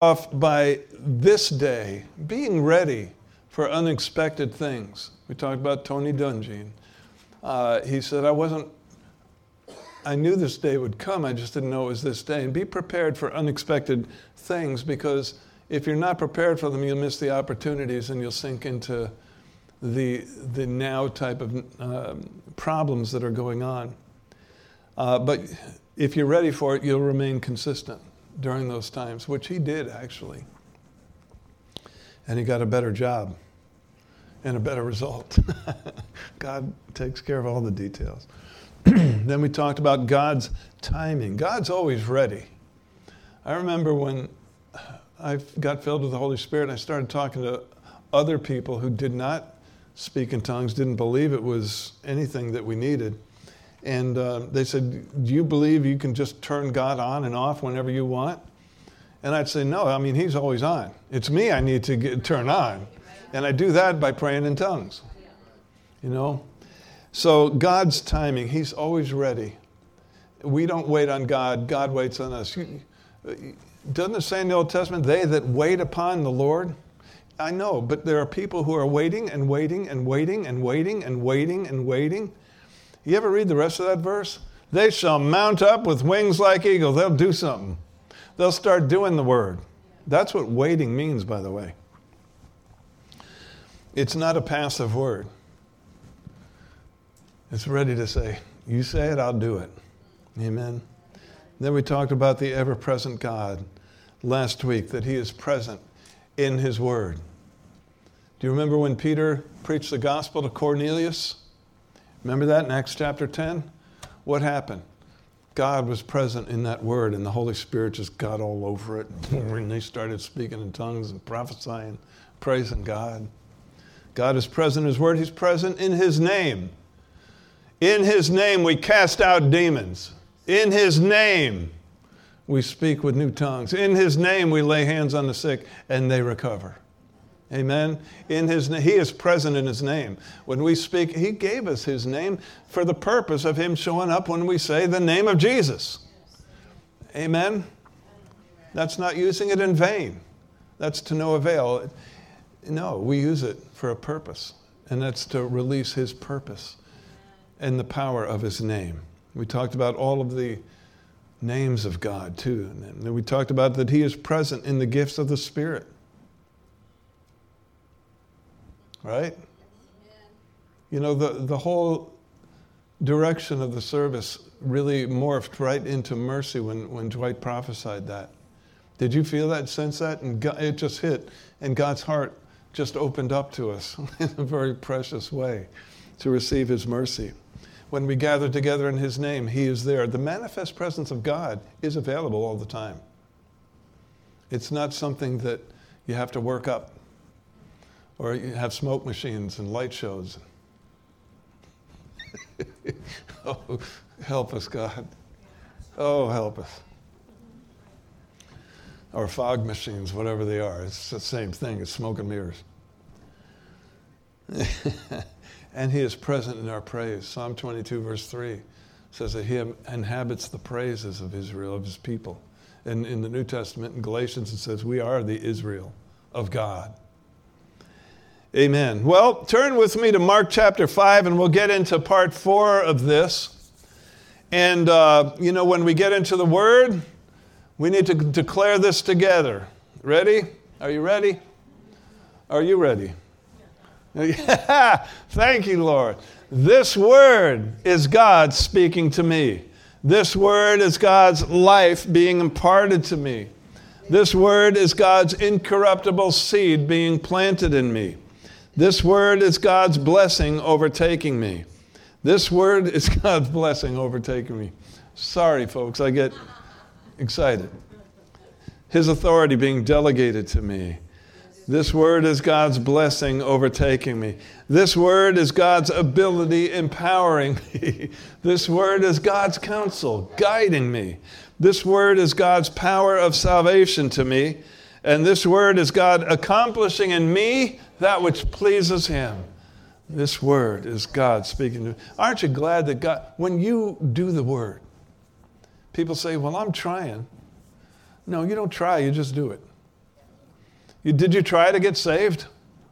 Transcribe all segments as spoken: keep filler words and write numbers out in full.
off by this day, being ready for unexpected things. We talked about Tony Dungy. Uh, he said, I wasn't, I knew this day would come, I just didn't know it was this day. And be prepared for unexpected things, because if you're not prepared for them, you'll miss the opportunities and you'll sink into the the now type of uh, problems that are going on. Uh, but if you're ready for it, you'll remain consistent during those times, which he did actually. And he got a better job and a better result. God takes care of all the details. Then we talked about God's timing. God's always ready. I remember when I got filled with the Holy Spirit and I started talking to other people who did not speak in tongues, didn't believe it was anything that we needed. And uh, they said, do you believe you can just turn God on and off whenever you want? And I'd say, no, I mean, he's always on. It's me I need to get, turn on. And I do that by praying in tongues. You know? So God's timing, he's always ready. We don't wait on God, God waits on us. Doesn't it say in the Old Testament, they that wait upon the Lord? I know, but there are people who are waiting and waiting and waiting and waiting and waiting and waiting. You ever read the rest of that verse? They shall mount up with wings like eagles. They'll do something. They'll start doing the word. That's what waiting means, by the way. It's not a passive word. It's ready to say, you say it, I'll do it. Amen. Then we talked about the ever-present God last week, that he is present in his word. Do you remember when Peter preached the gospel to Cornelius? Remember that in Acts chapter ten? What happened? God was present in that word, and the Holy Spirit just got all over it. And they started speaking in tongues and prophesying, praising God. God is present in his word. He's present in his name. In his name we cast out demons. In his name we speak with new tongues. In his name we lay hands on the sick and they recover. Amen. In his name, he is present in his name. When we speak, he gave us his name for the purpose of him showing up when we say the name of Jesus. Amen. That's not using it in vain. That's to no avail. No, we use it for a purpose, and that's to release his purpose and the power of his name. We talked about all of the names of God too. And then we talked about that he is present in the gifts of the Spirit. Right? You know, the, the whole direction of the service really morphed right into mercy when, when Dwight prophesied that. Did you feel that, sense that? And God, it just hit, and God's heart just opened up to us in a very precious way to receive his mercy. When we gather together in his name, he is there. The manifest presence of God is available all the time. It's not something that you have to work up, or you have smoke machines and light shows. Oh, help us, God. Oh, help us. Or fog machines, whatever they are. It's the same thing as smoke and mirrors. And he is present in our praise. Psalm twenty-two, verse three says that he inhabits the praises of Israel, of his people. And in the New Testament, in Galatians, it says we are the Israel of God. Amen. Well, turn with me to Mark chapter five, and we'll get into part four of this. And, uh, you know, when we get into the Word, we need to declare this together. Ready? Are you ready? Are you ready? Yeah. Thank you, Lord. This Word is God speaking to me. This Word is God's life being imparted to me. This Word is God's incorruptible seed being planted in me. This Word is God's blessing overtaking me. This Word is God's blessing overtaking me. Sorry, folks, I get excited. His authority being delegated to me. This Word is God's blessing overtaking me. This Word is God's ability empowering me. This Word is God's counsel guiding me. This Word is God's power of salvation to me. And this Word is God accomplishing in me that which pleases him. This Word is God speaking to me. Aren't you glad that God, when you do the Word, people say, well, I'm trying. No, you don't try, you just do it. You, did you try to get saved?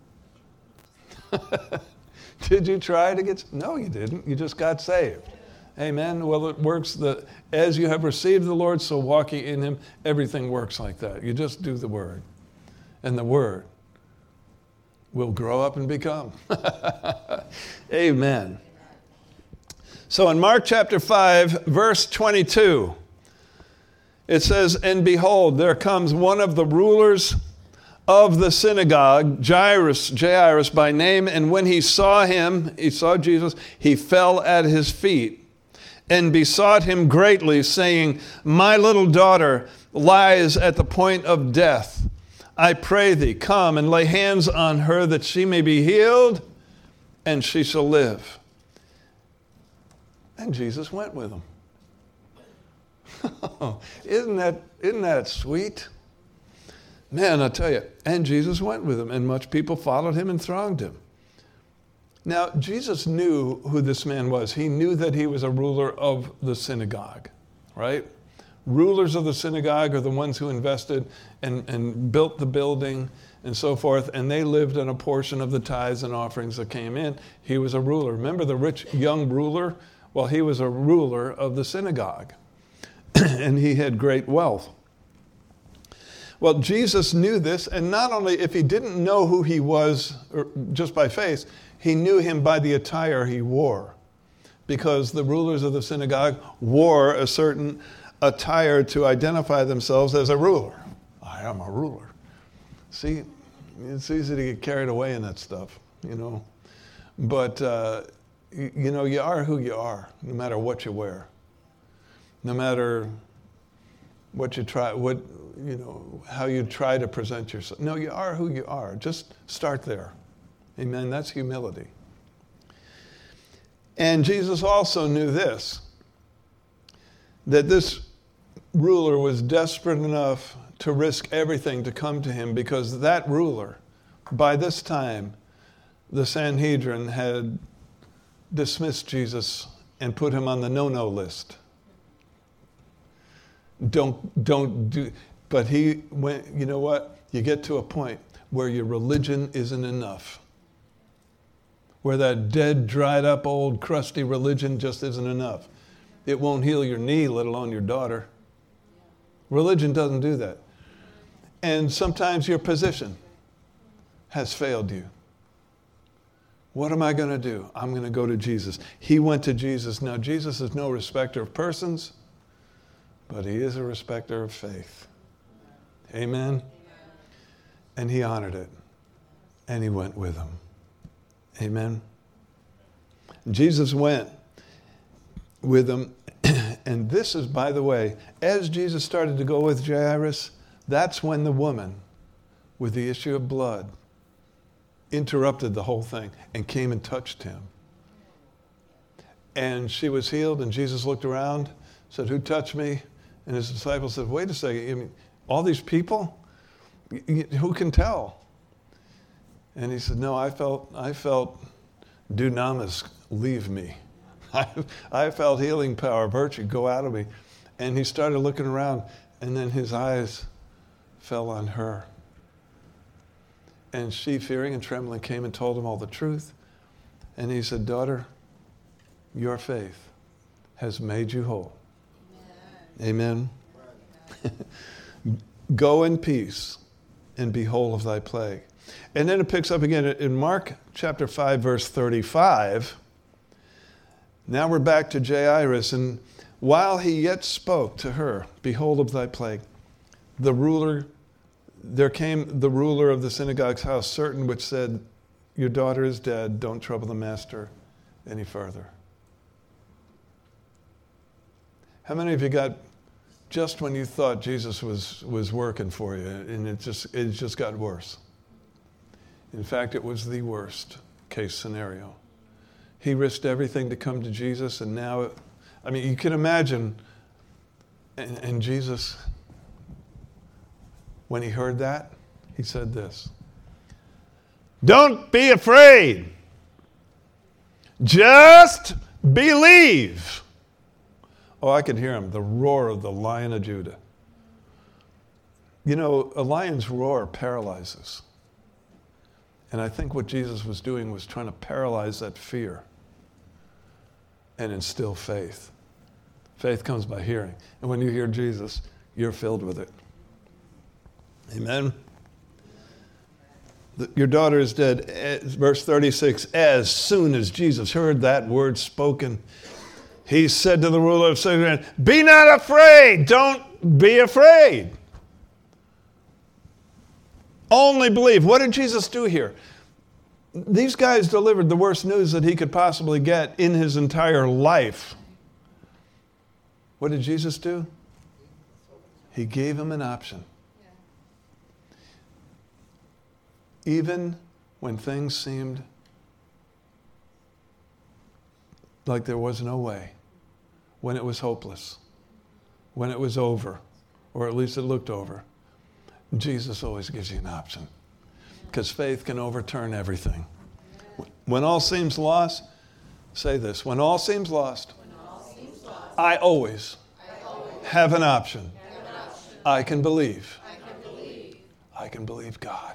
Did you try to get? No, you didn't. You just got saved. Amen. Well, it works that as you have received the Lord, so walk ye in him. Everything works like that. You just do the word. And the word will grow up and become. Amen. So in Mark chapter five, verse twenty-two, it says, and behold, there comes one of the rulers of the synagogue, Jairus, Jairus by name, and when he saw him, he saw Jesus, he fell at his feet and besought him greatly, saying, my little daughter lies at the point of death. I pray thee, come and lay hands on her that she may be healed, and she shall live. And Jesus went with him. isn't that, isn't that sweet? Man, I tell you, and Jesus went with him, and much people followed him and thronged him. Now, Jesus knew who this man was. He knew that he was a ruler of the synagogue, right? Rulers of the synagogue are the ones who invested and, and built the building and so forth, and they lived on a portion of the tithes and offerings that came in. He was a ruler. Remember the rich young ruler? Well, he was a ruler of the synagogue, and he had great wealth. Well, Jesus knew this, and not only if he didn't know who he was or just by face, he knew him by the attire he wore, because the rulers of the synagogue wore a certain attire to identify themselves as a ruler. I am a ruler. See, it's easy to get carried away in that stuff, you know. But, uh, you, you know, you are who you are, no matter what you wear. No matter what you try, what, you know, how you try to present yourself. No, you are who you are. Just start there. Amen. That's humility. And Jesus also knew this, that this ruler was desperate enough to risk everything to come to him, because that ruler, by this time, the Sanhedrin had dismissed Jesus and put him on the no-no list. Don't, don't do, but he went, you know what? You get to a point where your religion isn't enough. Where that dead, dried up, old, crusty religion just isn't enough. It won't heal your knee, let alone your daughter. Religion doesn't do that. And sometimes your position has failed you. What am I going to do? I'm going to go to Jesus. He went to Jesus. Now, Jesus is no respecter of persons, but he is a respecter of faith. Amen? Amen. And he honored it. And he went with him. Amen? Jesus went with them. And this is, by the way, as Jesus started to go with Jairus, that's when the woman with the issue of blood interrupted the whole thing and came and touched him. And she was healed, and Jesus looked around, said, who touched me? And his disciples said, wait a second, I mean, all these people? Who can tell? And he said, no, I felt, I felt dunamis leave me. I, I felt healing power, virtue go out of me. And he started looking around, and then his eyes fell on her. And she, fearing and trembling, came and told him all the truth. And he said, daughter, your faith has made you whole. Amen. Amen. Go in peace and be whole of thy plague. And then it picks up again in Mark chapter five, verse thirty-five. Now we're back to Jairus. And while he yet spoke to her, behold of thy plague, the ruler, there came the ruler of the synagogue's house, certain which said, your daughter is dead, don't trouble the master any further. How many of you got, just when you thought Jesus was, was working for you, and it just, it just got worse? In fact, it was the worst case scenario. He risked everything to come to Jesus, and now, I mean, you can imagine, and, and Jesus, when he heard that, he said this, don't be afraid. Just believe. Oh, I could hear him, the roar of the Lion of Judah. You know, a lion's roar paralyzes. And I think what Jesus was doing was trying to paralyze that fear and instill faith. Faith comes by hearing. And when you hear Jesus, you're filled with it. Amen? Your daughter is dead. Verse thirty-six, as soon as Jesus heard that word spoken, he said to the ruler of Samaria, be not afraid. Don't be afraid. Only believe. What did Jesus do here? These guys delivered the worst news that he could possibly get in his entire life. What did Jesus do? He gave him an option. Even when things seemed like there was no way, when it was hopeless, when it was over, or at least it looked over, Jesus always gives you an option, because faith can overturn everything. When all seems lost, say this, when all seems lost, all seems lost I, always I always have an option. Have an option. I can believe. I can believe, I can believe God.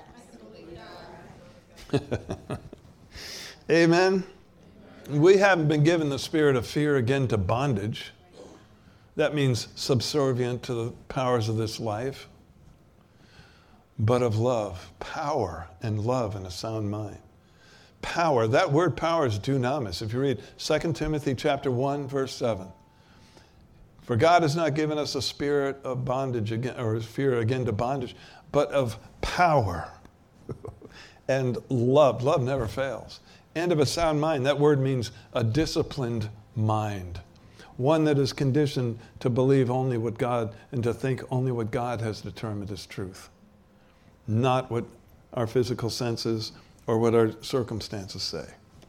Amen. We haven't been given the spirit of fear again to bondage. That means subservient to the powers of this life, but of love, power, and love and a sound mind. Power, that word power is dunamis. If you read Second Timothy chapter one, verse seven. For God has not given us a spirit of bondage again, or fear again to bondage, but of power and love. Love never fails. And of a sound mind. That word means a disciplined mind. One that is conditioned to believe only what God and to think only what God has determined is truth. Not what our physical senses or what our circumstances say.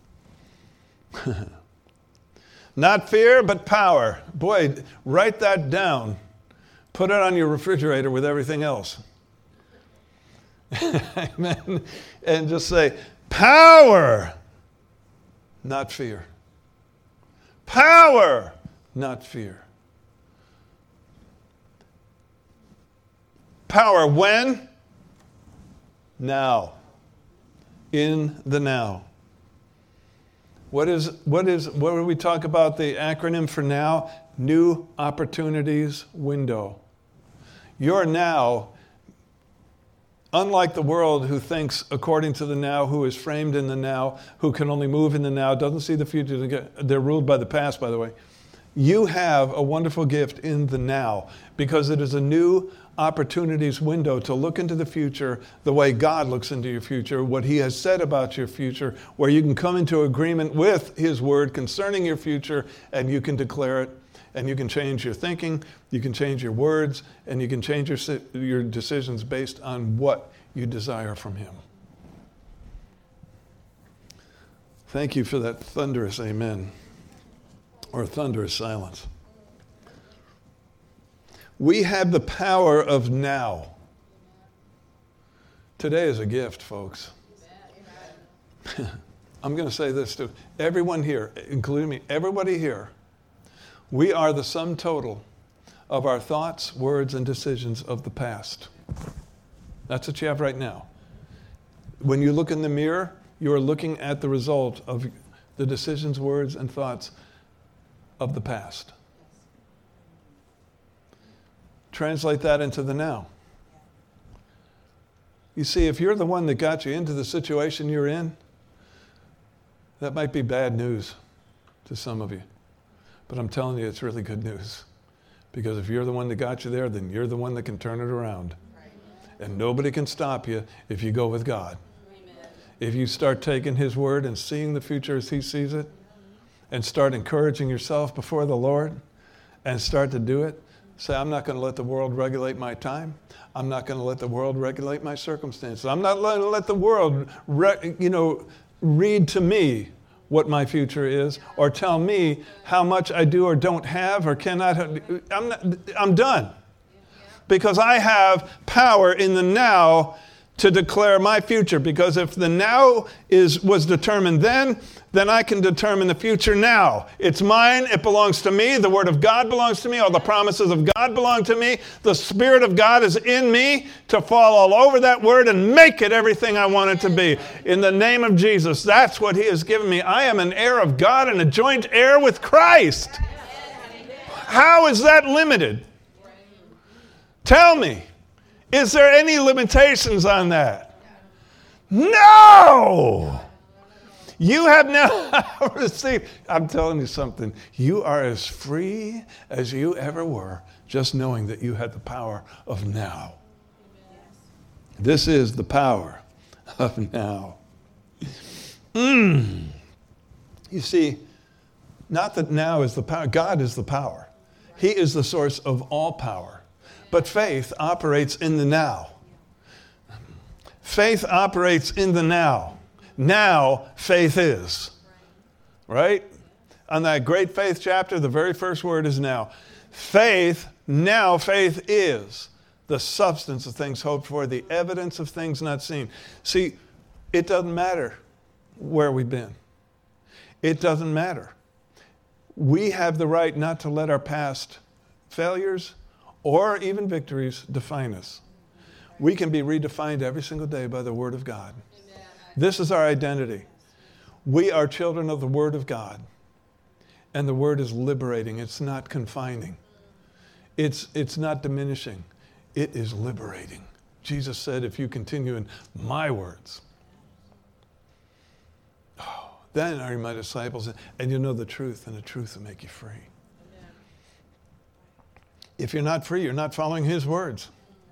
Not fear, but power. Boy, write that down. Put it on your refrigerator with everything else. Amen. And just say, power, not fear. Power, not fear. Power when? Now. In the now. What is, what is, what do we talk about the acronym for now? New Opportunities Window. Your now, unlike the world who thinks according to the now, who is framed in the now, who can only move in the now, doesn't see the future, they're ruled by the past, by the way. You have a wonderful gift in the now because it is a new opportunities window to look into the future the way God looks into your future, what he has said about your future, where you can come into agreement with his word concerning your future and you can declare it and you can change your thinking, you can change your words, and you can change your, your decisions based on what you desire from him. Thank you for that thunderous amen, or thunderous silence. We have the power of now. Today is a gift, folks. I'm going to say this to everyone here, including me, everybody here. We are the sum total of our thoughts, words, and decisions of the past. That's what you have right now. When you look in the mirror, you are looking at the result of the decisions, words, and thoughts of the past. Translate that into the now. You see, if you're the one that got you into the situation you're in, that might be bad news to some of you. But I'm telling you, it's really good news. Because if you're the one that got you there, then you're the one that can turn it around. And nobody can stop you if you go with God. Amen. If you start taking his word and seeing the future as he sees it, and start encouraging yourself before the Lord, and start to do it, say, I'm not going to let the world regulate my time. I'm not going to let the world regulate my circumstances. I'm not going to let the world, re- you know, read to me what my future is, or tell me how much I do or don't have or cannot have. I'm, not, I'm done. Because I have power in the now to declare my future, because if the now is was determined then, then I can determine the future now. It's mine, it belongs to me, the Word of God belongs to me, all the promises of God belong to me, the Spirit of God is in me to fall all over that Word and make it everything I want it to be. In the name of Jesus, that's what He has given me. I am an heir of God and a joint heir with Christ. How is that limited? Tell me. Is there any limitations on that? No! You have now received. I'm telling you something. You are as free as you ever were, just knowing that you had the power of now. This is the power of now. Mm. You see, not that now is the power. God is the power. He is the source of all power. But faith operates in the now. Faith operates in the now. Now, faith is. Right? On that great faith chapter, the very first word is now. Faith, now faith is the substance of things hoped for, the evidence of things not seen. See, it doesn't matter where we've been. It doesn't matter. We have the right not to let our past failures or even victories define us. We can be redefined every single day by the Word of God. Amen. This is our identity. We are children of the Word of God. And the Word is liberating. It's not confining. It's, it's not diminishing. It is liberating. Jesus said, if you continue in my words, oh, then are you my disciples, and you know the truth, and the truth will make you free. If you're not free, you're not following His words.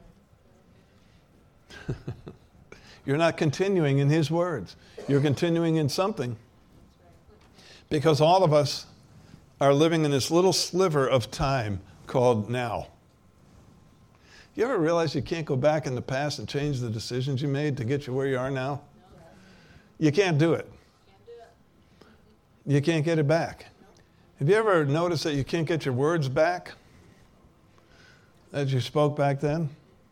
You're not continuing in His words. You're continuing in something. Because all of us are living in this little sliver of time called now. You ever realize you can't go back in the past and change the decisions you made to get you where you are now? You can't do it. You can't get it back. Have you ever noticed that you can't get your words back that you spoke back then?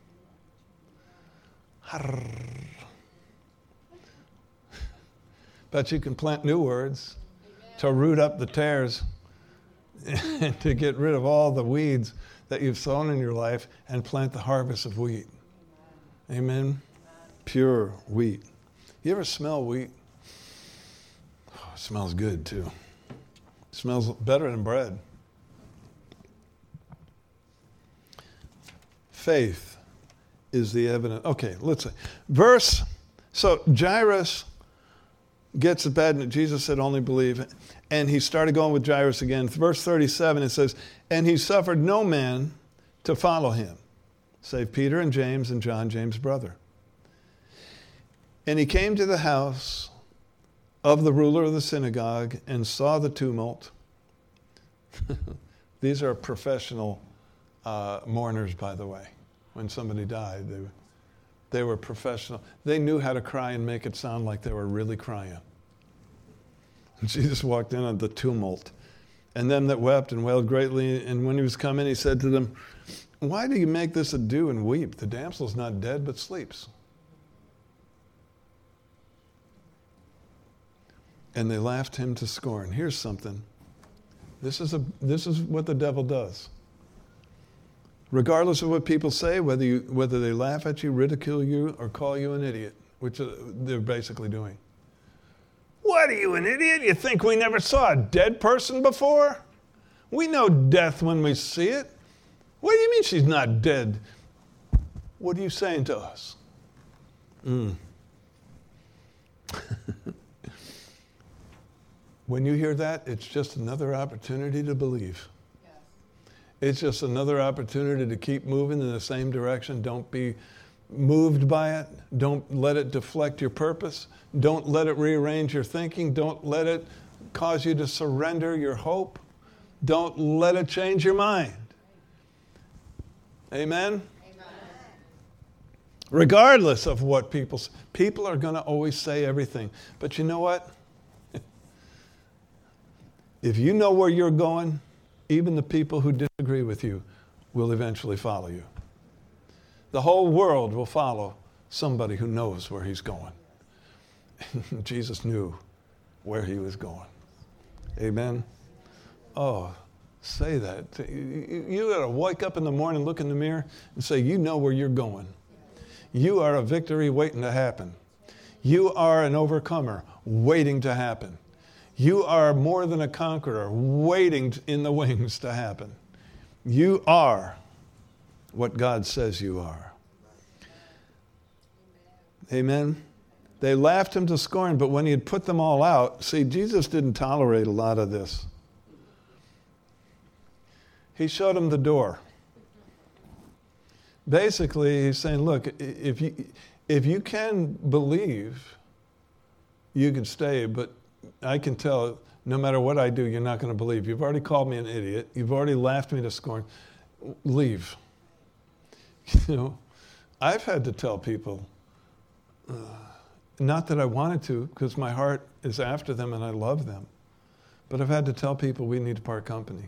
But you can plant new words to root up the tares and to get rid of all the weeds that you've sown in your life and plant the harvest of wheat. Amen? Amen. Pure wheat. You ever smell wheat? Oh, it smells good too. It smells better than bread. Faith is the evidence. Okay, let's see. Verse, so Jairus gets it bad, and Jesus said, only believe. And he started going with Jairus again. Verse thirty-seven, it says, and he suffered no man to follow him, save Peter and James and John, James' brother. And he came to the house of the ruler of the synagogue and saw the tumult. These are professional uh, mourners, by the way. When somebody died, they, they were professional. They knew how to cry and make it sound like they were really crying. And Jesus walked in on the tumult. And them that wept and wailed greatly. And when he was coming, he said to them, why do you make this ado and weep? The damsel's not dead, but sleeps. And they laughed him to scorn. Here's something. This is a this is what the devil does. Regardless of what people say, whether you whether they laugh at you, ridicule you, or call you an idiot, which they're basically doing. What, are you an idiot? You think we never saw a dead person before? We know death when we see it. What do you mean she's not dead? What are you saying to us? Mm. When you hear that, it's just another opportunity to believe. Yes. It's just another opportunity to keep moving in the same direction. Don't be moved by it. Don't let it deflect your purpose. Don't let it rearrange your thinking. Don't let it cause you to surrender your hope. Don't let it change your mind. Amen? Amen. Regardless of what people say. People are going to always say everything. But you know what? If you know where you're going, even the people who disagree with you will eventually follow you. The whole world will follow somebody who knows where he's going. Jesus knew where he was going. Amen? Oh, say that. You, you got to wake up in the morning, look in the mirror, and say, you know where you're going. You are a victory waiting to happen. You are an overcomer waiting to happen. You are more than a conqueror waiting in the wings to happen. You are what God says you are. Amen? They laughed him to scorn, but when he had put them all out, see, Jesus didn't tolerate a lot of this. He showed them the door. Basically, he's saying, look, if you, if you can believe, you can stay, but I can tell no matter what I do, you're not going to believe. You've already called me an idiot. You've already laughed me to scorn. Leave. You know, I've had to tell people, uh, not that I wanted to, because my heart is after them and I love them, but I've had to tell people we need to part company.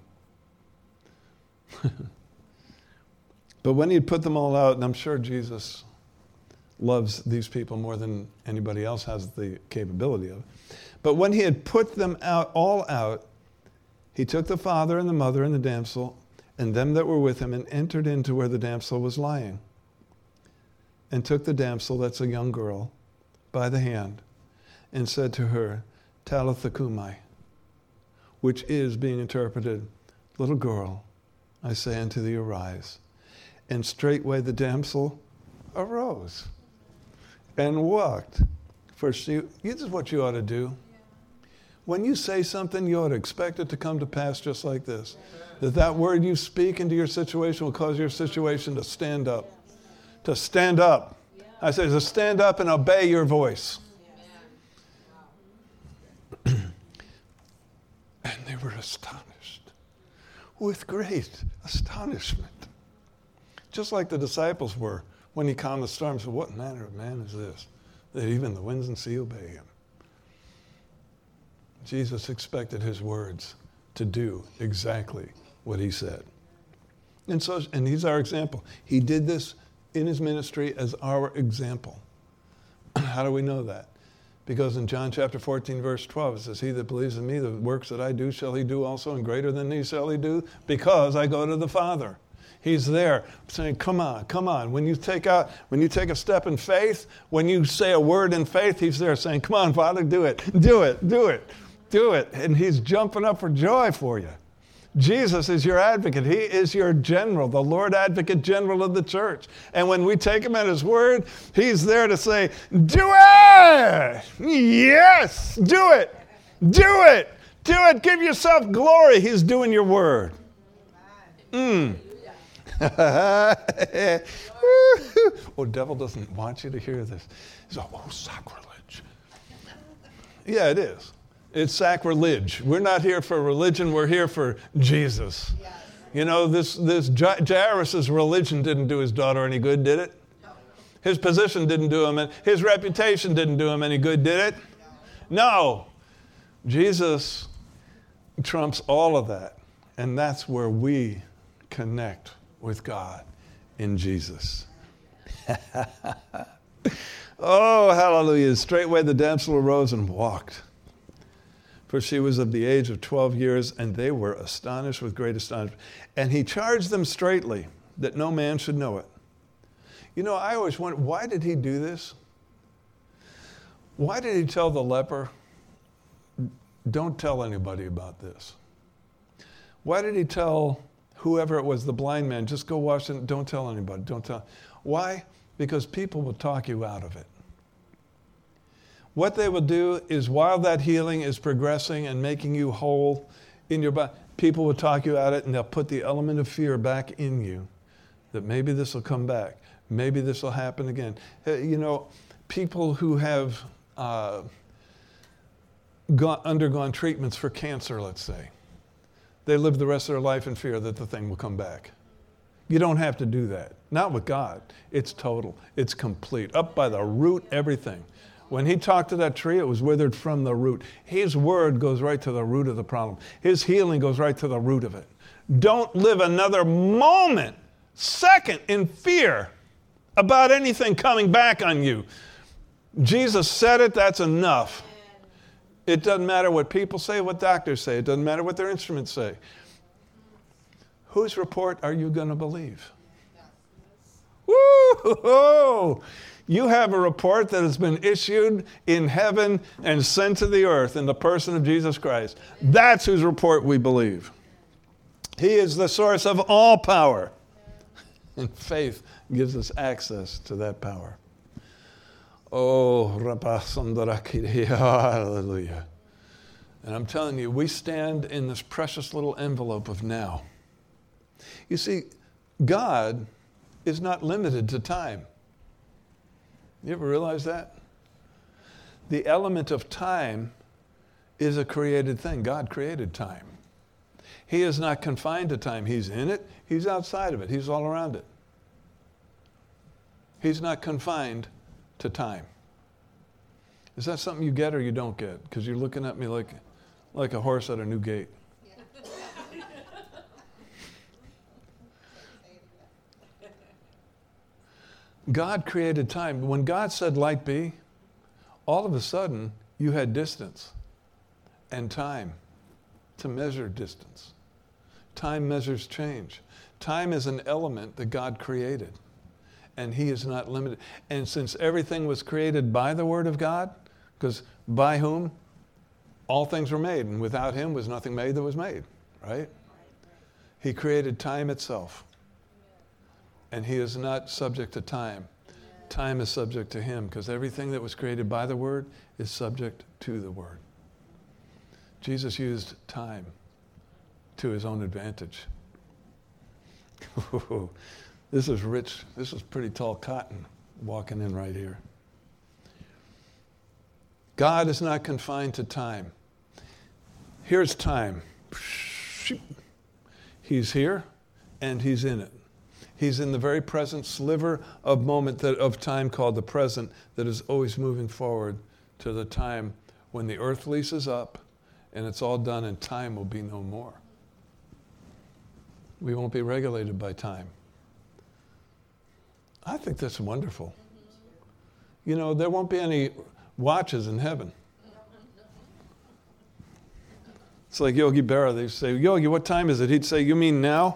But when he had put them all out, and I'm sure Jesus loves these people more than anybody else has the capability of. But when he had put them out, all out, he took the father and the mother and the damsel and them that were with him and entered into where the damsel was lying. And took the damsel, that's a young girl, by the hand and said to her, Talitha cumi, which is being interpreted, little girl, I say unto thee, arise. And straightway the damsel arose and walked. For she, this is what you ought to do. When you say something, you ought to expect it to come to pass just like this. That that word you speak into your situation will cause your situation to stand up. To stand up. I say to stand up and obey your voice. And they were astonished with great astonishment. Just like the disciples were when he calmed the storm. So what manner of man is this, that even the winds and sea obey him? Jesus expected his words to do exactly what he said. And so, and he's our example. He did this in his ministry as our example. How do we know that? Because in John chapter fourteen, verse twelve, it says, he that believes in me, the works that I do shall he do also, and greater than these shall he do, because I go to the Father. He's there saying, come on, come on. When you take out, when you take a step in faith, when you say a word in faith, he's there saying, come on, Father, do it, do it, do it, do it. And he's jumping up for joy for you. Jesus is your advocate. He is your general, the Lord Advocate General of the church. And when we take him at his word, he's there to say, do it! Yes! Do it! Do it! Do it! Give yourself glory. He's doing your word. Mm. Oh, devil doesn't want you to hear this. He's like, oh, sacrilege. Yeah, it is. It's sacrilege. We're not here for religion. We're here for Jesus. Yes. You know, this, this Jairus' religion didn't do his daughter any good, did it? No. His position didn't do him, his reputation didn't do him any good, did it? No. no. Jesus trumps all of that. And that's where we connect with God in Jesus. Oh, hallelujah. Straightway the damsel arose and walked. For she was of the age of twelve years, and they were astonished with great astonishment. And he charged them straitly that no man should know it. You know, I always wonder, why did he do this? Why did he tell the leper, don't tell anybody about this? Why did he tell whoever it was, the blind man, just go wash and don't tell anybody, don't tell. Why? Because people will talk you out of it. What they will do is while that healing is progressing and making you whole in your body, people will talk you out of it and they'll put the element of fear back in you that maybe this will come back. Maybe this will happen again. You know, people who have uh, gone, undergone treatments for cancer, let's say, they live the rest of their life in fear that the thing will come back. You don't have to do that. Not with God. It's total. It's complete. Up by the root, everything. When he talked to that tree, it was withered from the root. His word goes right to the root of the problem. His healing goes right to the root of it. Don't live another moment, second, in fear about anything coming back on you. Jesus said it, that's enough. It doesn't matter what people say, what doctors say. It doesn't matter what their instruments say. Whose report are you going to believe? Woo! You have a report that has been issued in heaven and sent to the earth in the person of Jesus Christ. That's whose report we believe. He is the source of all power. And faith gives us access to that power. Oh, hallelujah. And I'm telling you, we stand in this precious little envelope of now. You see, God is not limited to time. You ever realize that? The element of time is a created thing. God created time. He is not confined to time. He's in it. He's outside of it. He's all around it. He's not confined to time. Is that something you get or you don't get? Because you're looking at me like, like a horse at a new gate. God created time. When God said light be, all of a sudden you had distance and time to measure distance. Time measures change. Time is an element that God created, and he is not limited. And since everything was created by the Word of God, because by whom all things were made, and without him was nothing made that was made, right? He created time itself. And he is not subject to time. Time is subject to him, because everything that was created by the Word is subject to the Word. Jesus used time to his own advantage. This is rich. This is pretty tall cotton walking in right here. God is not confined to time. Here's time. He's here and he's in it. He's in the very present sliver of moment that, of time called the present, that is always moving forward to the time when the earth leases up and it's all done and time will be no more. We won't be regulated by time. I think that's wonderful. You know, there won't be any watches in heaven. It's like Yogi Berra. They say, Yogi, what time is it? He'd say, you mean now?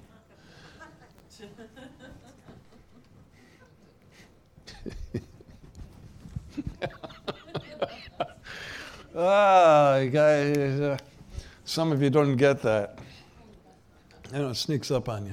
Ah, guys, uh, some of you don't get that. You know, it sneaks up on you.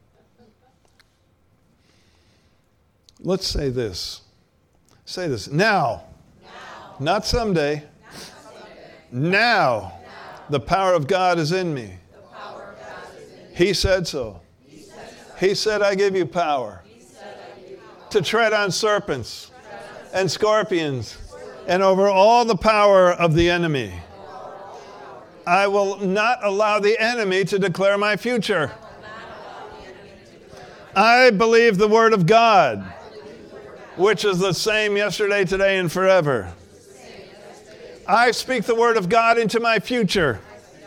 Let's say this. Say this. Now. Now. Not someday. Not someday. Now. Now. The power of God is in me. The power of God is in me. He said so. He said, so. He said I give you power. He said, I give you power. To tread on serpents and scorpions and over all the power of the enemy. I will not allow the enemy to declare my future. I believe the Word of God, which is the same yesterday, today, and forever. I speak the Word of God into my future.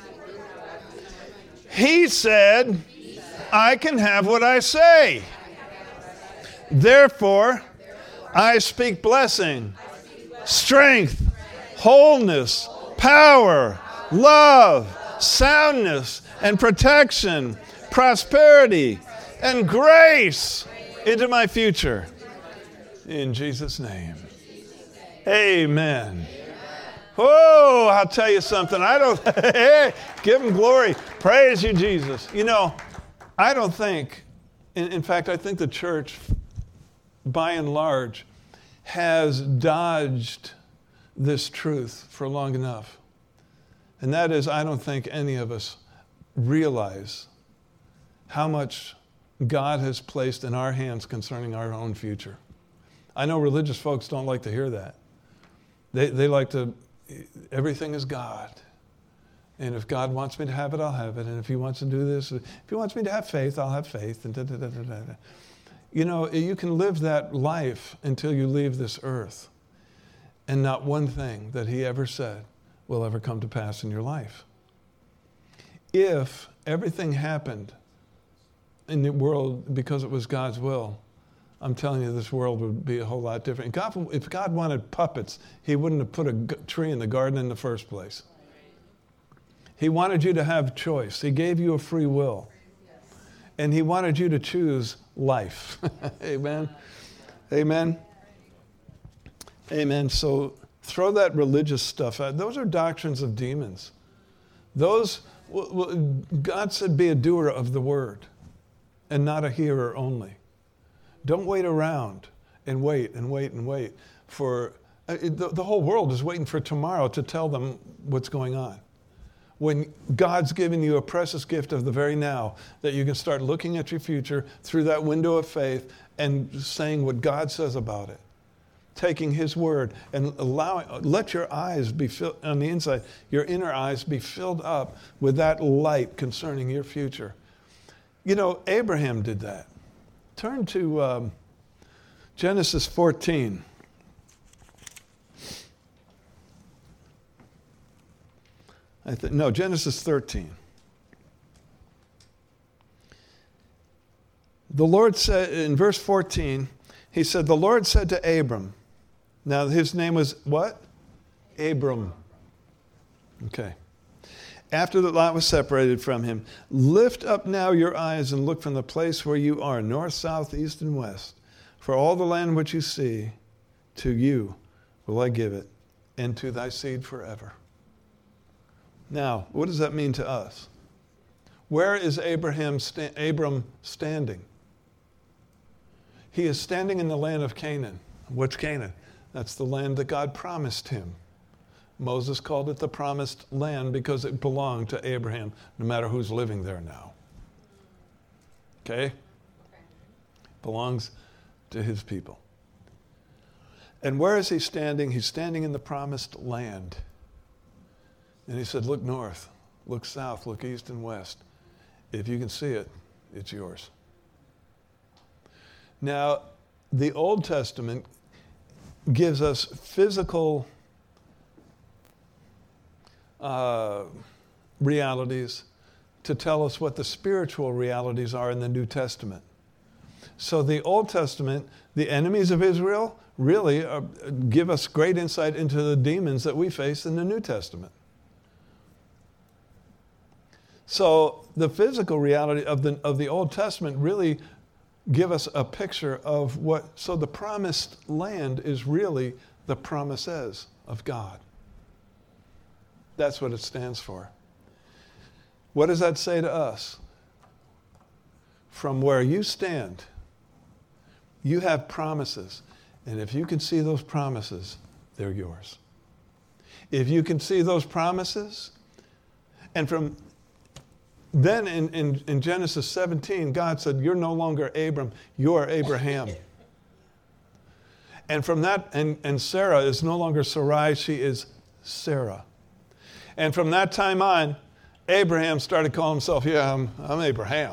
He said, I can have what I say. Therefore, I speak blessing, strength, wholeness, power, love, soundness, and protection, prosperity, and grace into my future. In Jesus' name. Amen. Oh, I'll tell you something. I don't, hey, give him glory. Praise you, Jesus. You know, I don't think, in, in fact, I think the church, by and large, has dodged this truth for long enough. And that is, I don't think any of us realize how much God has placed in our hands concerning our own future. I know religious folks don't like to hear that. They they like to, everything is God. And if God wants me to have it, I'll have it. And if he wants to do this, if he wants me to have faith, I'll have faith. And da, da, da, da, da. You know, you can live that life until you leave this earth. And not one thing that he ever said will ever come to pass in your life. If everything happened in the world because it was God's will, I'm telling you, this world would be a whole lot different. God, if God wanted puppets, he wouldn't have put a g- tree in the garden in the first place. He wanted you to have choice. He gave you a free will. And he wanted you to choose life. Amen. Amen. Amen. So throw that religious stuff out. Those are doctrines of demons. Those, well, God said, be a doer of the word and not a hearer only. Don't wait around and wait and wait and wait for, uh, the, the whole world is waiting for tomorrow to tell them what's going on. When God's given you a precious gift of the very now, that you can start looking at your future through that window of faith and saying what God says about it. Taking his word and allowing, let your eyes be filled on the inside, your inner eyes be filled up with that light concerning your future. You know, Abraham did that. Turn to um, Genesis fourteen. I think, no, Genesis thirteen. The Lord said, in verse fourteen, he said, the Lord said to Abram, now his name was what? Abram. Okay. After that Lot was separated from him, lift up now your eyes and look from the place where you are, north, south, east, and west. For all the land which you see, to you will I give it, and to thy seed forever. Now, what does that mean to us? Where is Abraham sta- Abram standing? He is standing in the land of Canaan. What's Canaan? That's the land that God promised him. Moses called it the promised land because it belonged to Abraham, no matter who's living there now. Okay? Okay. Belongs to his people. And where is he standing? He's standing in the promised land. And he said, look north, look south, look east and west. If you can see it, it's yours. Now, the Old Testament gives us physical uh, realities to tell us what the spiritual realities are in the New Testament. So the Old Testament, the enemies of Israel, really are, give us great insight into the demons that we face in the New Testament. So the physical reality of the of the Old Testament really give us a picture of what, so the promised land is really the promises of God. That's what it stands for. What does that say to us? From where you stand, you have promises. And if you can see those promises, they're yours. If you can see those promises, and from then in, in, in Genesis seventeen, God said, you're no longer Abram, you're Abraham. And from that, and, and Sarah is no longer Sarai, she is Sarah. And from that time on, Abraham started calling himself, yeah, I'm, I'm Abraham.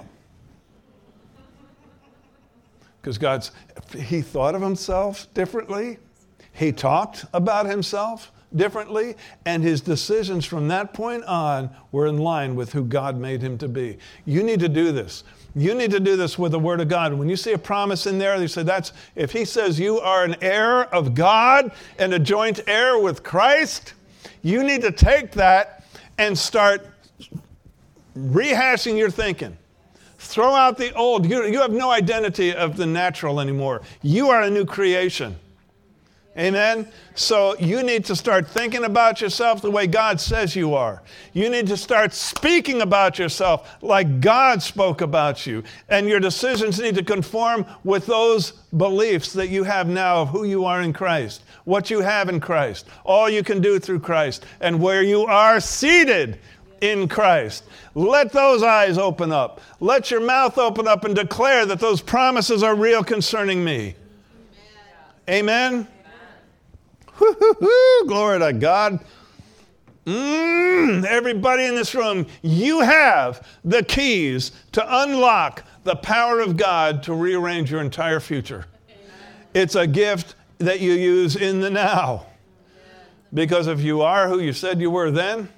Because God's, he thought of himself differently. He talked about himself differently. And his decisions from that point on were in line with who God made him to be. You need to do this. You need to do this with the Word of God. When you see a promise in there, they say that's, if he says you are an heir of God and a joint heir with Christ, you need to take that and start rehashing your thinking. Throw out the old. You, you have no identity of the natural anymore. You are a new creation. Amen? So you need to start thinking about yourself the way God says you are. You need to start speaking about yourself like God spoke about you. And your decisions need to conform with those beliefs that you have now of who you are in Christ, what you have in Christ, all you can do through Christ, and where you are seated in Christ. Let those eyes open up. Let your mouth open up and declare that those promises are real concerning me. Amen? Amen? Woo-hoo-hoo, glory to God. Mm, everybody in this room, you have the keys to unlock the power of God to rearrange your entire future. Amen. It's a gift that you use in the now. Because if you are who you said you were then,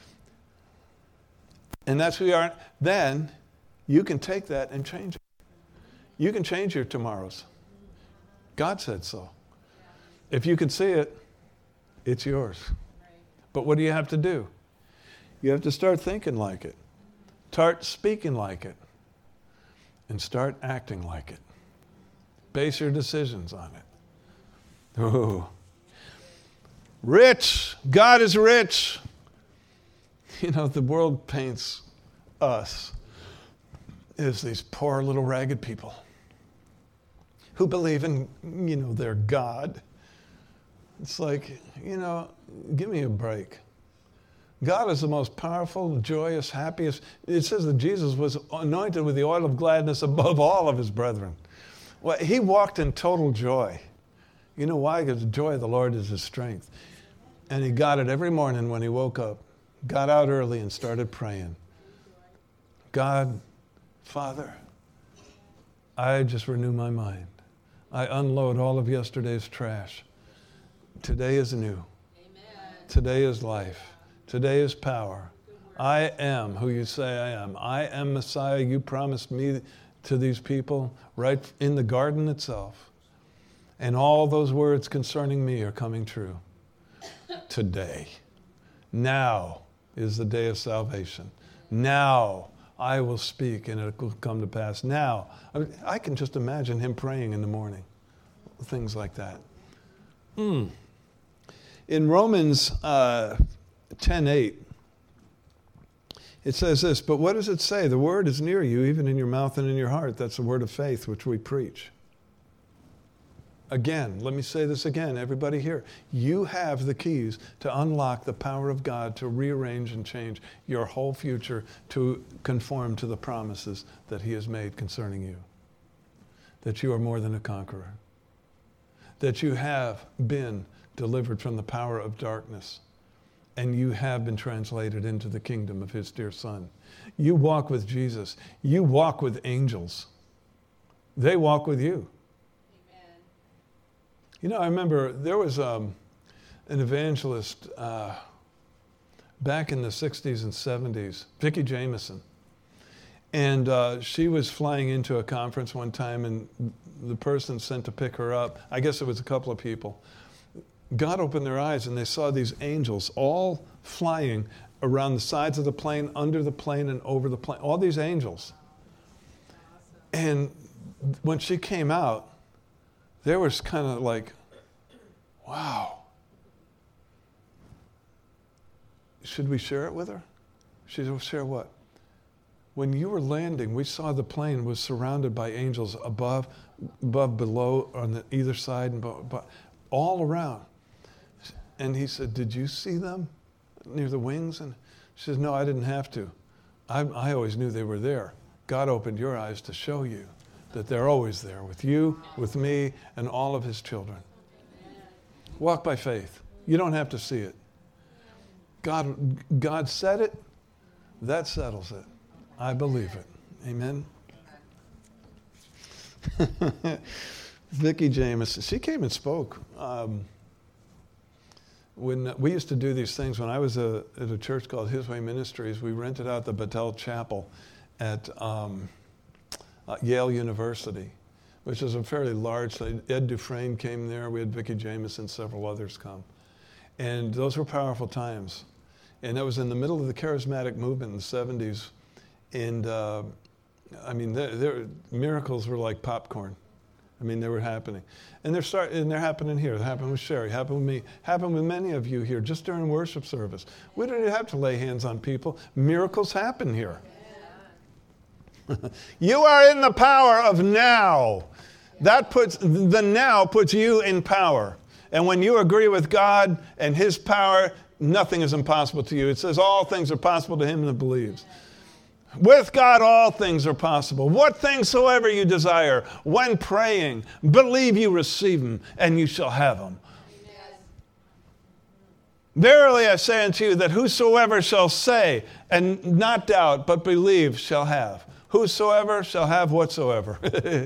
and that's who you are, then you can take that and change it. You can change your tomorrows. God said so. If you can see it, it's yours. But what do you have to do? You have to start thinking like it. Start speaking like it. And start acting like it. Base your decisions on it. Ooh. Rich. God is rich. You know, the world paints us as these poor little ragged people who believe in, you know, their God. It's like, you know, give me a break. God is the most powerful, joyous, happiest. It says that Jesus was anointed with the oil of gladness above all of his brethren. Well, he walked in total joy. You know why? Because the joy of the Lord is his strength. And he got it every morning when he woke up, got out early and started praying. God, Father, I just renew my mind. I unload all of yesterday's trash. Today is new. Amen. Today is life. Today is power. I am who you say I am. I am Messiah. You promised me to these people right in the garden itself. And all those words concerning me are coming true. Today. Now is the day of salvation. Now I will speak and it will come to pass. Now, I mean, I can just imagine him praying in the morning. Things like that. Mm. In Romans uh, ten eight, it says this, but what does it say? The word is near you, even in your mouth and in your heart. That's the word of faith which we preach. Again, let me say this again, everybody here. You have the keys to unlock the power of God to rearrange and change your whole future to conform to the promises that he has made concerning you. That you are more than a conqueror. That you have been delivered from the power of darkness. And you have been translated into the kingdom of his dear Son. You walk with Jesus. You walk with angels. They walk with you. Amen. You know, I remember there was um, an evangelist uh, back in the sixties and seventies, Vicki Jameson. And uh, she was flying into a conference one time, and the person sent to pick her up, I guess it was a couple of people, God opened their eyes and they saw these angels all flying around the sides of the plane, under the plane, and over the plane. All these angels. And when she came out, there was kind of like, wow. Should we share it with her? She said, well, share what? When you were landing, we saw the plane was surrounded by angels above, above, below, on the either side, and all around. And he said, did you see them near the wings? And she says, no, I didn't have to. I, I always knew they were there. God opened your eyes to show you that they're always there with you, with me, and all of his children. Walk by faith. You don't have to see it. God, God said it. That settles it. I believe it. Amen. Vicki Jameson, she came and spoke. Um, When we used to do these things, when I was a, at a church called His Way Ministries, we rented out the Battelle Chapel at um, uh, Yale University, which is a fairly large thing. Ed Dufresne came there. We had Vicki Jameson, several others come. And those were powerful times. And that was in the middle of the charismatic movement in the seventies. And uh, I mean, they're, they're, miracles were like popcorn. I mean, they were happening. And they're start, and they're happening here. They happened with Sherry, happened with me, happened with many of you here just during worship service. We don't even have to lay hands on people. Miracles happen here. You are in the power of now. That puts, the now puts you in power. And when you agree with God and his power, nothing is impossible to you. It says all things are possible to him that believes. With God, all things are possible. What things soever you desire, when praying, believe you receive them, and you shall have them. Amen. Verily I say unto you that whosoever shall say, and not doubt, but believe, shall have. Whosoever shall have whatsoever.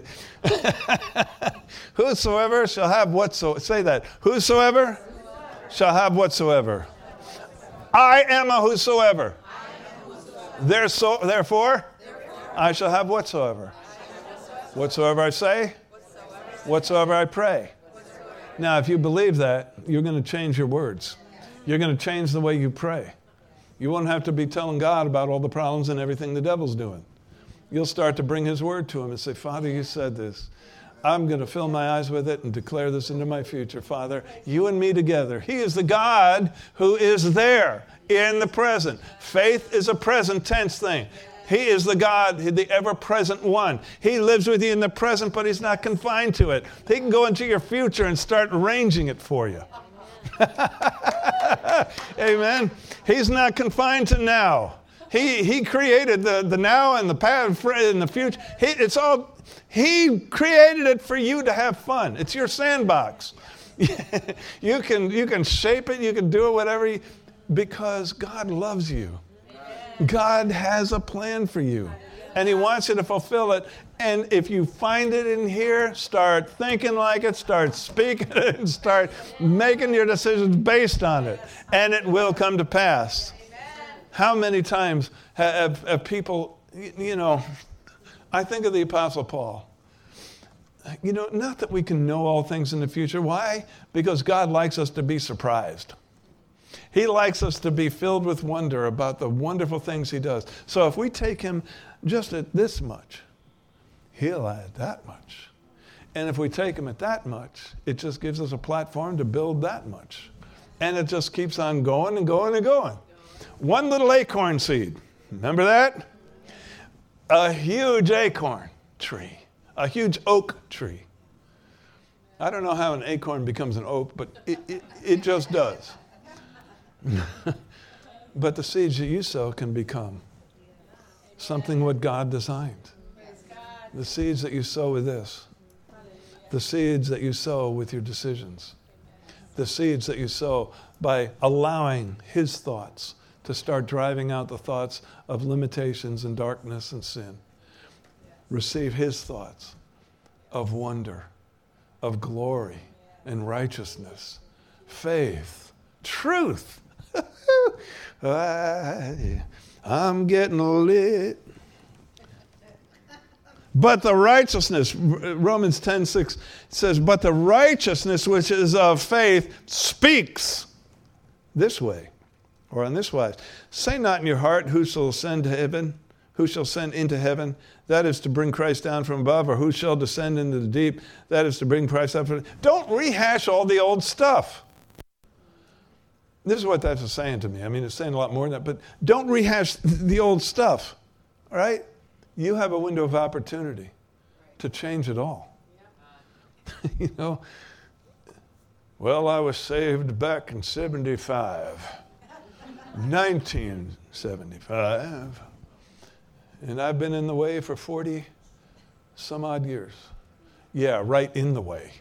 Whosoever shall have whatsoever. Say that. Whosoever, whosoever shall have whatsoever. I am a whosoever. There's so, therefore, therefore, I shall have whatsoever. Whatsoever I say, whatsoever whatsoever I pray. Now, if you believe that, you're going to change your words. You're going to change the way you pray. You won't have to be telling God about all the problems and everything the devil's doing. You'll start to bring his word to him and say, Father, you said this. I'm going to fill my eyes with it and declare this into my future. Father, you and me together. He is the God who is there in the present. Faith is a present tense thing. He is the God, the ever-present one. He lives with you in the present, but he's not confined to it. He can go into your future and start arranging it for you. Amen. He's not confined to now. He he created the, the now and the past and the future. He, it's all, he created it for you to have fun. It's your sandbox. you can you can shape it, you can do it whatever you, because God loves you. God has a plan for you. And he wants you to fulfill it. And if you find it in here, start thinking like it, start speaking it, and start making your decisions based on it. And it will come to pass. How many times have, have people, you know, I think of the Apostle Paul. You know, not that we can know all things in the future. Why? Because God likes us to be surprised. He likes us to be filled with wonder about the wonderful things he does. So if we take him just at this much, he'll add that much. And if we take him at that much, it just gives us a platform to build that much. And it just keeps on going and going and going. One little acorn seed. Remember that? A huge acorn tree. A huge oak tree. I don't know how an acorn becomes an oak, but it, it, it just does. But the seeds that you sow can become something what God designed. The seeds that you sow with this. The seeds that you sow with your decisions. The seeds that you sow by allowing his thoughts to start driving out the thoughts of limitations and darkness and sin. Receive his thoughts of wonder, of glory and righteousness, faith, truth. I, I'm getting lit. But the righteousness, Romans ten six says, but the righteousness which is of faith speaks this way, or on this wise. Say not in your heart, who shall ascend to heaven, who shall ascend into heaven, that is to bring Christ down from above, or who shall descend into the deep, that is to bring Christ up from. Don't rehash all the old stuff. This is what that's saying to me. I mean, it's saying a lot more than that, but don't rehash the old stuff, all right? You have a window of opportunity to change it all. You know, well, I was saved back in seventy-five, nineteen seventy-five, and I've been in the way for forty some odd years. Yeah, right in the way.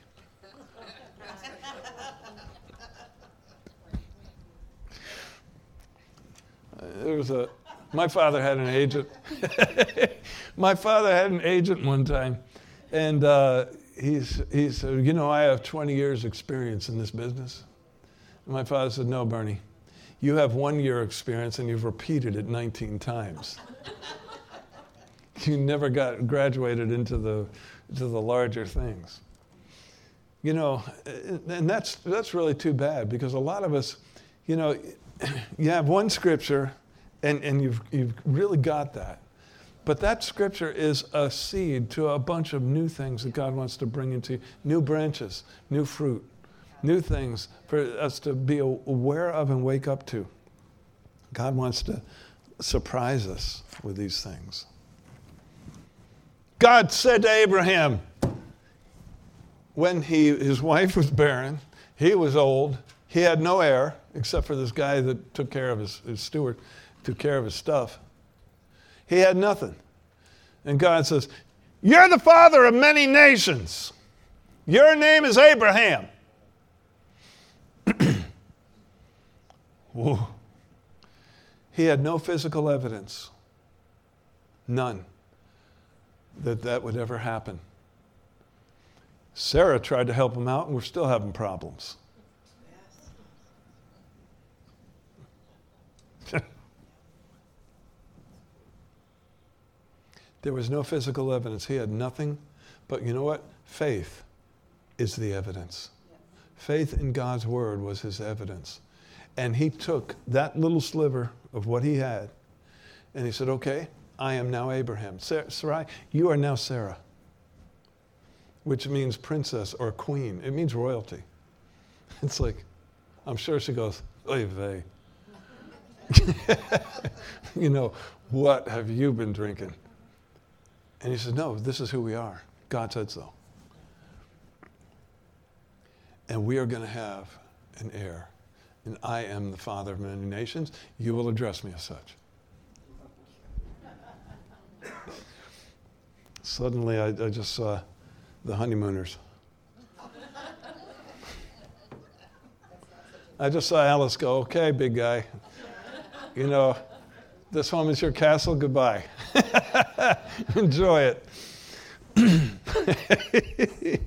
There was a, my father had an agent. My father had an agent one time, and uh, he's, he said, you know, I have twenty years experience in this business. And my father said, no, Bernie, you have one year experience and you've repeated it nineteen times. You never got graduated into the, to the larger things. You know, and that's, that's really too bad, because a lot of us, you know, you have one scripture and, and you've, you've really got that. But that scripture is a seed to a bunch of new things that God wants to bring into you. New branches, new fruit, new things for us to be aware of and wake up to. God wants to surprise us with these things. God said to Abraham, when he, his wife was barren, he was old, he had no heir, except for this guy that took care of his, his steward, took care of his stuff. He had nothing. And God says, you're the father of many nations. Your name is Abraham. Whoa. He had no physical evidence, none, that that would ever happen. Sarah tried to help him out, and we're still having problems. There was no physical evidence. He had nothing but, you know what? Faith is the evidence. Faith in God's word was his evidence. And he took that little sliver of what he had, and he said, okay, I am now Abraham. Sarai, you are now Sarah, which means princess or queen. It means royalty. It's like, I'm sure she goes, oy vey. You know, what have you been drinking? And he said, no, this is who we are. God said so. And we are going to have an heir. And I am the father of many nations. You will address me as such. Suddenly, I, I just saw the honeymooners. I just saw Alice go, okay, big guy. You know, this home is your castle. Goodbye. Enjoy it.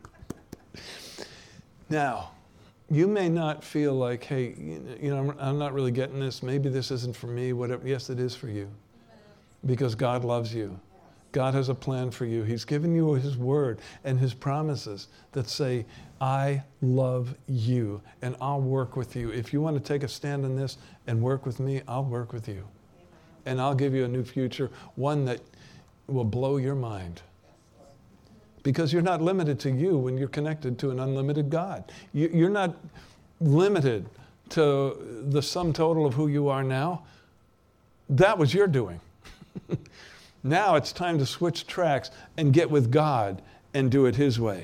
Now, you may not feel like, hey, you know, I'm not really getting this. Maybe this isn't for me. Whatever. Yes, it is for you. Because God loves you. God has a plan for you. He's given you his word and his promises that say, I love you and I'll work with you. If you want to take a stand on this and work with me, I'll work with you. And I'll give you a new future, one that will blow your mind. Because you're not limited to you when you're connected to an unlimited God. You're not limited to the sum total of who you are now. That was your doing. Now it's time to switch tracks and get with God and do it his way.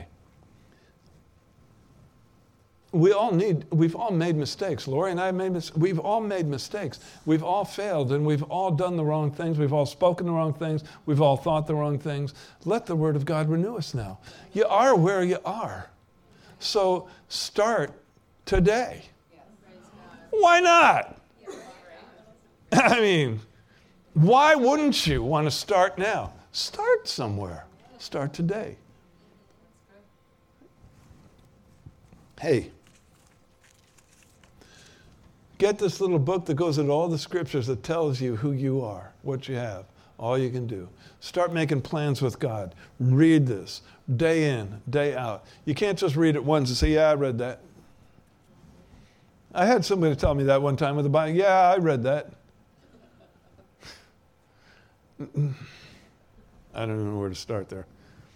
We all need, we've all made mistakes. Lori and I have made mistakes. We've all made mistakes. We've all failed and we've all done the wrong things. We've all spoken the wrong things. We've all thought the wrong things. Let the word of God renew us now. You are where you are. So start today. Why not? I mean, why wouldn't you want to start now? Start somewhere. Start today. Hey, get this little book that goes into all the scriptures that tells you who you are, what you have, all you can do. Start making plans with God. Read this day in, day out. You can't just read it once and say, yeah, I read that. I had somebody tell me that one time with the Bible. Yeah, I read that. I don't know where to start there.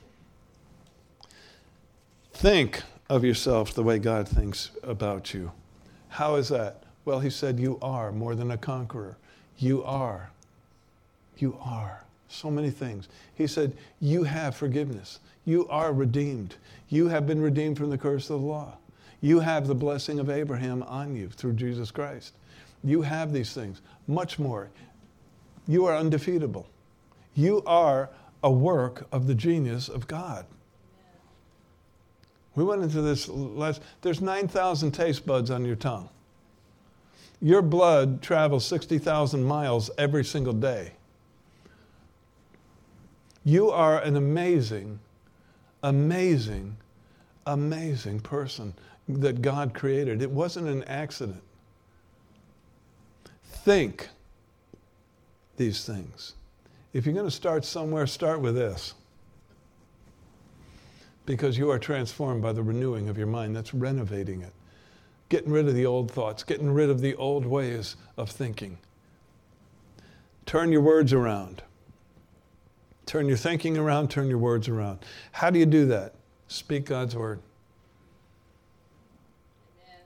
Think of yourself the way God thinks about you. How is that? Well, he said, you are more than a conqueror. You are. You are. So many things. He said, you have forgiveness. You are redeemed. You have been redeemed from the curse of the law. You have the blessing of Abraham on you through Jesus Christ. You have these things. Much more. You are undefeatable. You are a work of the genius of God. We went into this last, there's nine thousand taste buds on your tongue. Your blood travels sixty thousand miles every single day. You are an amazing, amazing, amazing person that God created. It wasn't an accident. Think these things. If you're going to start somewhere, start with this. Because you are transformed by the renewing of your mind. That's renovating it. Getting rid of the old thoughts. Getting rid of the old ways of thinking. Turn your words around. Turn your thinking around. Turn your words around. How do you do that? Speak God's word. Amen.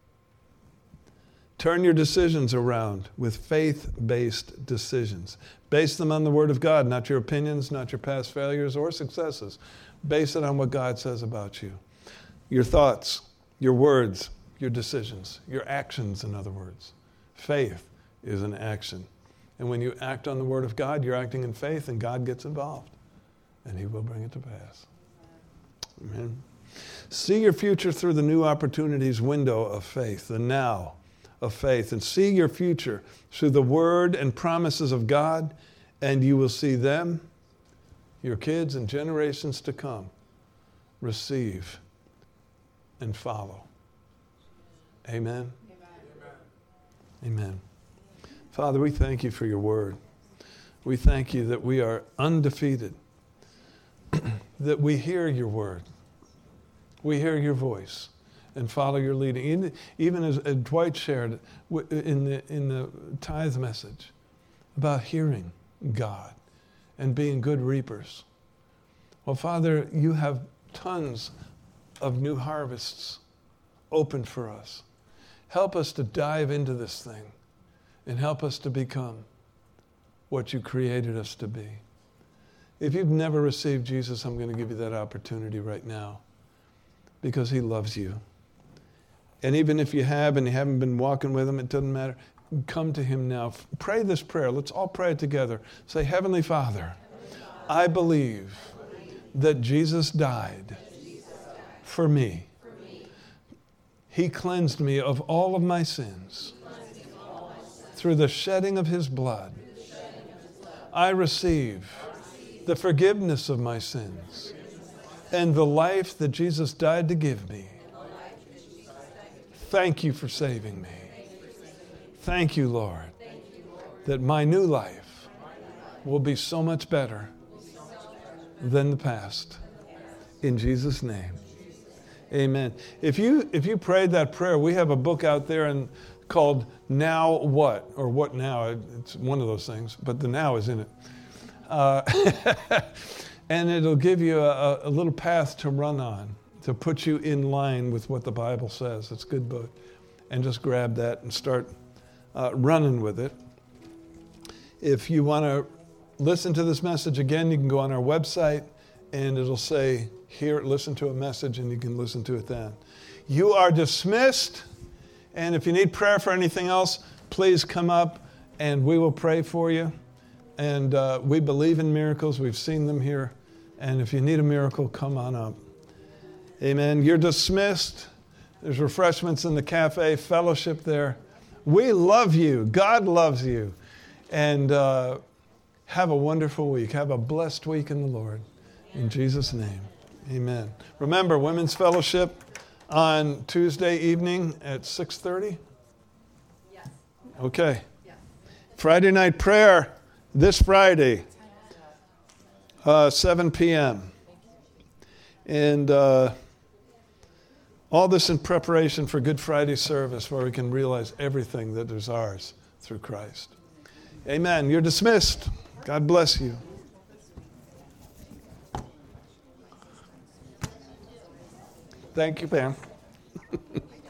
Turn your decisions around with faith-based decisions. Base them on the word of God, not your opinions, not your past failures or successes. Base it on what God says about you. Your thoughts, your words, your decisions, your actions, in other words. Faith is an action. And when you act on the word of God, you're acting in faith and God gets involved. And he will bring it to pass. Amen. Amen. See your future through the new opportunities window of faith, the now of faith. And see your future through the word and promises of God, and you will see them, your kids and generations to come, receive and follow. Amen? Amen. Amen. Father, we thank you for your word. We thank you that we are undefeated, that we hear your word. We hear your voice and follow your leading. Even, even as, as Dwight shared in the, in the tithe message about hearing God and being good reapers. Well, Father, you have tons of new harvests open for us. Help us to dive into this thing and help us to become what you created us to be. If you've never received Jesus, I'm going to give you that opportunity right now because he loves you. And even if you have and you haven't been walking with him, it doesn't matter. Come to him now. Pray this prayer. Let's all pray it together. Say, Heavenly Father, I believe that Jesus died for me. He cleansed me of all of my sins through the shedding of his blood. I receive the forgiveness of my sins and the life that Jesus died to give me. Thank you for saving me. Thank you, Lord, that my new life will be so much better than the past. In Jesus' name, amen. If you if you prayed that prayer, we have a book out there and called Now What? Or What Now? It's one of those things, but the now is in it. Uh, and it'll give you a, a little path to run on, to put you in line with what the Bible says. It's a good book. And just grab that and start uh, running with it. If you want to listen to this message again, you can go on our website and it'll say, here, listen to a message, and you can listen to it then. You are dismissed. And if you need prayer for anything else, please come up and we will pray for you. And uh, we believe in miracles. We've seen them here. And if you need a miracle, come on up. Amen. You're dismissed. There's refreshments in the cafe, fellowship there. We love you. God loves you. And uh, have a wonderful week. Have a blessed week in the Lord. In Jesus' name, amen. Remember, Women's Fellowship on Tuesday evening at six thirty? Yes. Okay. Yes. Friday night prayer this Friday, uh, seven p.m. And uh, all this in preparation for Good Friday service where we can realize everything that is ours through Christ. Amen. You're dismissed. God bless you. Thank you, Pam.